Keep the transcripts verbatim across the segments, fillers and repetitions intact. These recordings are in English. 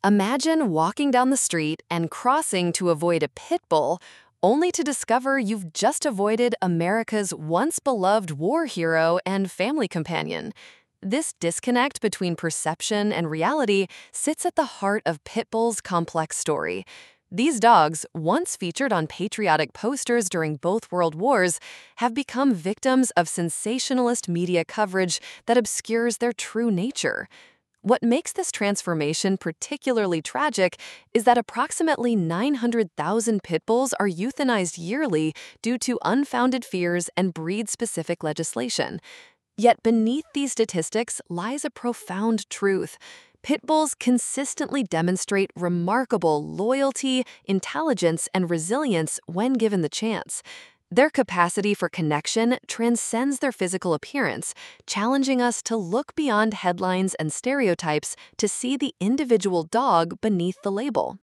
Imagine walking down the street and crossing to avoid a pit bull, only to discover you've just avoided America's once beloved war hero and family companion. This disconnect between perception and reality sits at the heart of pit bull's complex story. These dogs, once featured on patriotic posters during both world wars, have become victims of sensationalist media coverage that obscures their true nature. What makes this transformation particularly tragic is that approximately nine hundred thousand pit bulls are euthanized yearly due to unfounded fears and breed-specific legislation. Yet beneath these statistics lies a profound truth. Pit bulls consistently demonstrate remarkable loyalty, intelligence, and resilience when given the chance. Their capacity for connection transcends their physical appearance, challenging us to look beyond headlines and stereotypes to see the individual dog beneath the label.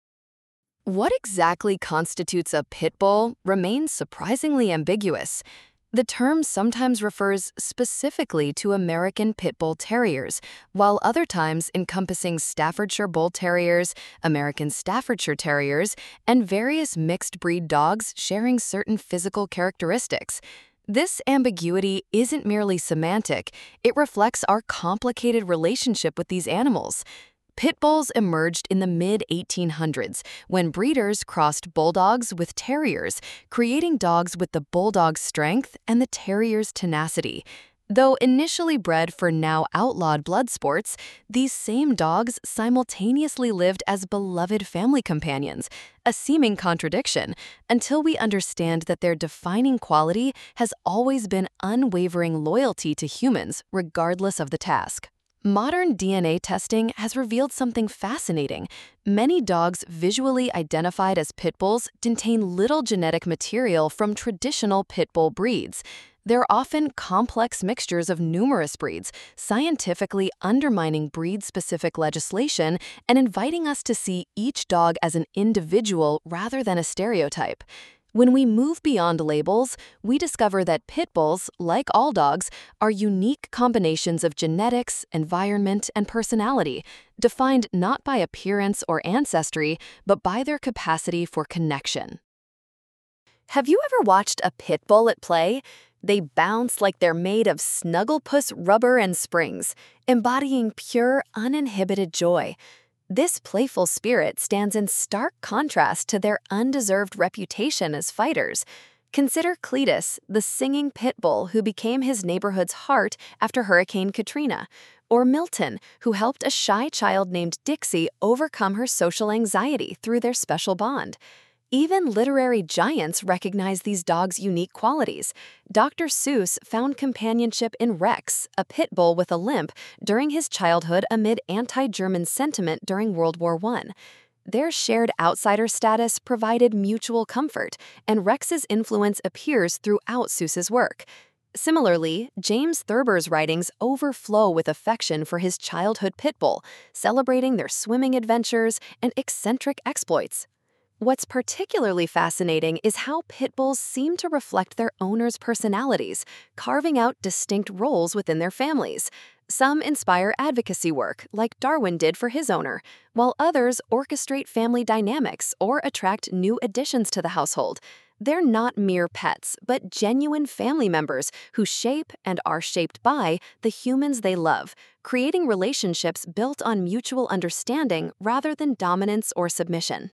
What exactly constitutes a pit bull remains surprisingly ambiguous. The term sometimes refers specifically to American Pit Bull Terriers, while other times encompassing Staffordshire Bull Terriers, American Staffordshire Terriers, and various mixed-breed dogs sharing certain physical characteristics. This ambiguity isn't merely semantic, it reflects our complicated relationship with these animals. Pit bulls emerged in the mid eighteen hundreds when breeders crossed bulldogs with terriers, creating dogs with the bulldog's strength and the terrier's tenacity. Though initially bred for now outlawed blood sports, these same dogs simultaneously lived as beloved family companions, a seeming contradiction, until we understand that their defining quality has always been unwavering loyalty to humans, regardless of the task. Modern D N A testing has revealed something fascinating. Many dogs visually identified as pit bulls contain little genetic material from traditional pit bull breeds. They're often complex mixtures of numerous breeds, scientifically undermining breed-specific legislation and inviting us to see each dog as an individual rather than a stereotype. When we move beyond labels, we discover that pit bulls, like all dogs, are unique combinations of genetics, environment, and personality, defined not by appearance or ancestry, but by their capacity for connection. Have you ever watched a pit bull at play? They bounce like they're made of Snugglepuss rubber and springs, embodying pure, uninhibited joy. This playful spirit stands in stark contrast to their undeserved reputation as fighters. Consider Cletus, the singing pit bull who became his neighborhood's heart after Hurricane Katrina, or Milton, who helped a shy child named Dixie overcome her social anxiety through their special bond. Even literary giants recognize these dogs' unique qualities. Doctor Seuss found companionship in Rex, a pit bull with a limp, during his childhood amid anti-German sentiment during World War One. Their shared outsider status provided mutual comfort, and Rex's influence appears throughout Seuss's work. Similarly, James Thurber's writings overflow with affection for his childhood pit bull, celebrating their swimming adventures and eccentric exploits. What's particularly fascinating is how pit bulls seem to reflect their owners' personalities, carving out distinct roles within their families. Some inspire advocacy work, like Darwin did for his owner, while others orchestrate family dynamics or attract new additions to the household. They're not mere pets, but genuine family members who shape and are shaped by the humans they love, creating relationships built on mutual understanding rather than dominance or submission.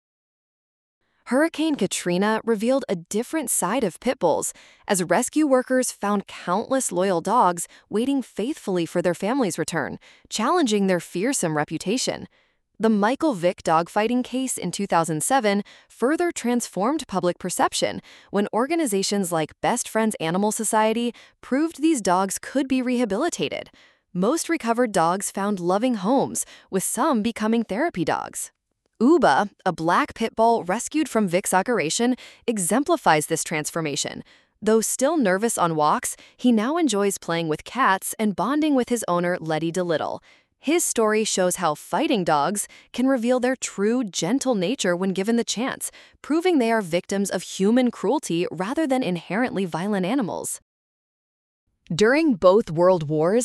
Hurricane Katrina revealed a different side of pit bulls, as rescue workers found countless loyal dogs waiting faithfully for their family's return, challenging their fearsome reputation. The Michael Vick dogfighting case in two thousand seven further transformed public perception when organizations like Best Friends Animal Society proved these dogs could be rehabilitated. Most recovered dogs found loving homes, with some becoming therapy dogs. Uba, a black pit bull rescued from Vick's operation, exemplifies this transformation. Though still nervous on walks, he now enjoys playing with cats and bonding with his owner, Letty DeLittle. His story shows how fighting dogs can reveal their true, gentle nature when given the chance, proving they are victims of human cruelty rather than inherently violent animals. During both world wars,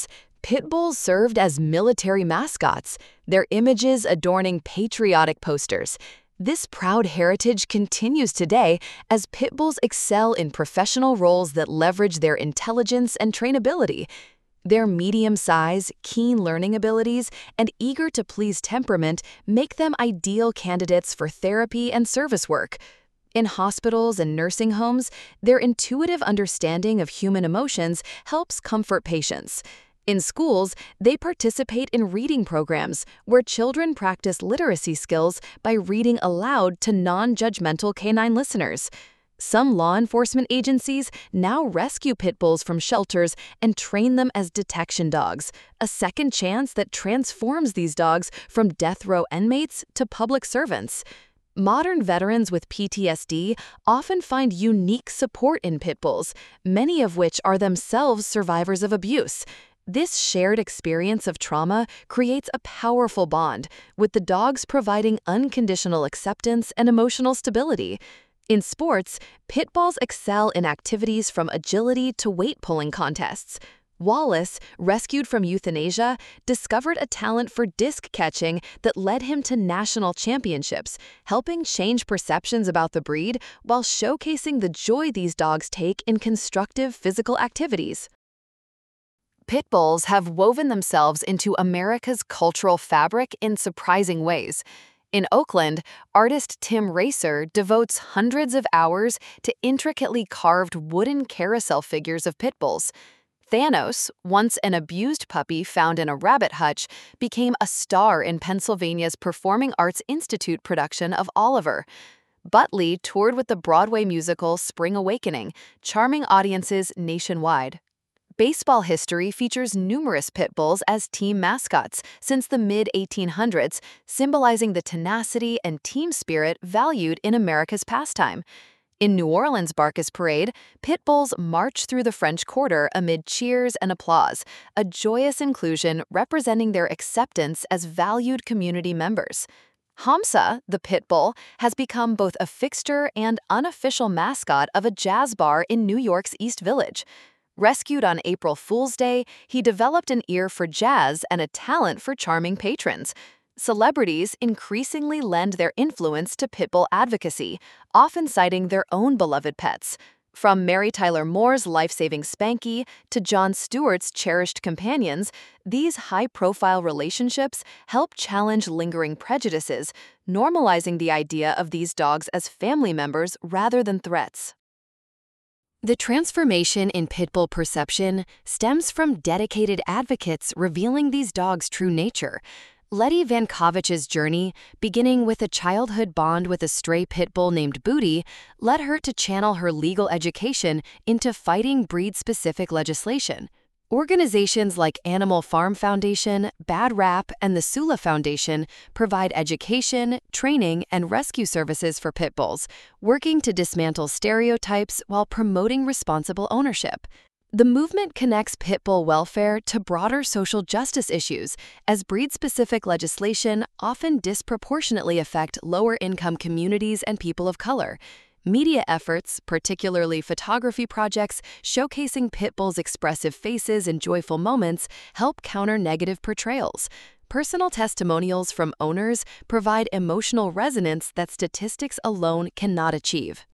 Pit bulls served as military mascots, their images adorning patriotic posters. This proud heritage continues today as pit bulls excel in professional roles that leverage their intelligence and trainability. Their medium size, keen learning abilities, and eager-to-please temperament make them ideal candidates for therapy and service work. In hospitals and nursing homes, their intuitive understanding of human emotions helps comfort patients. In schools, they participate in reading programs where children practice literacy skills by reading aloud to non-judgmental canine listeners. Some law enforcement agencies now rescue pit bulls from shelters and train them as detection dogs, a second chance that transforms these dogs from death row inmates to public servants. Modern veterans with P T S D often find unique support in pit bulls, many of which are themselves survivors of abuse. This shared experience of trauma creates a powerful bond, with the dogs providing unconditional acceptance and emotional stability. In sports, pit bulls excel in activities from agility to weight-pulling contests. Wallace, rescued from euthanasia, discovered a talent for disc catching that led him to national championships, helping change perceptions about the breed while showcasing the joy these dogs take in constructive physical activities. Pit bulls have woven themselves into America's cultural fabric in surprising ways. In Oakland, artist Tim Racer devotes hundreds of hours to intricately carved wooden carousel figures of pit bulls. Thanos, once an abused puppy found in a rabbit hutch, became a star in Pennsylvania's Performing Arts Institute production of Oliver. Butley toured with the Broadway musical Spring Awakening, charming audiences nationwide. Baseball history features numerous pit bulls as team mascots since the mid eighteen hundreds, symbolizing the tenacity and team spirit valued in America's pastime. In New Orleans' Barcus Parade, pit bulls march through the French Quarter amid cheers and applause, a joyous inclusion representing their acceptance as valued community members. Hamsa, the pit bull, has become both a fixture and unofficial mascot of a jazz bar in New York's East Village. Rescued on April Fool's Day, he developed an ear for jazz and a talent for charming patrons. Celebrities increasingly lend their influence to pit bull advocacy, often citing their own beloved pets. From Mary Tyler Moore's life-saving Spanky to Jon Stewart's cherished companions, these high-profile relationships help challenge lingering prejudices, normalizing the idea of these dogs as family members rather than threats. The transformation in pit bull perception stems from dedicated advocates revealing these dogs' true nature. Letty Vankovich's journey, beginning with a childhood bond with a stray pit bull named Booty, led her to channel her legal education into fighting breed-specific legislation. Organizations like Animal Farm Foundation, Bad Rap, and the Sula Foundation provide education, training, and rescue services for pit bulls, working to dismantle stereotypes while promoting responsible ownership. The movement connects pit bull welfare to broader social justice issues, as breed-specific legislation often disproportionately affect lower-income communities and people of color. Media efforts, particularly photography projects showcasing pit bulls' expressive faces and joyful moments, help counter negative portrayals. Personal testimonials from owners provide emotional resonance that statistics alone cannot achieve.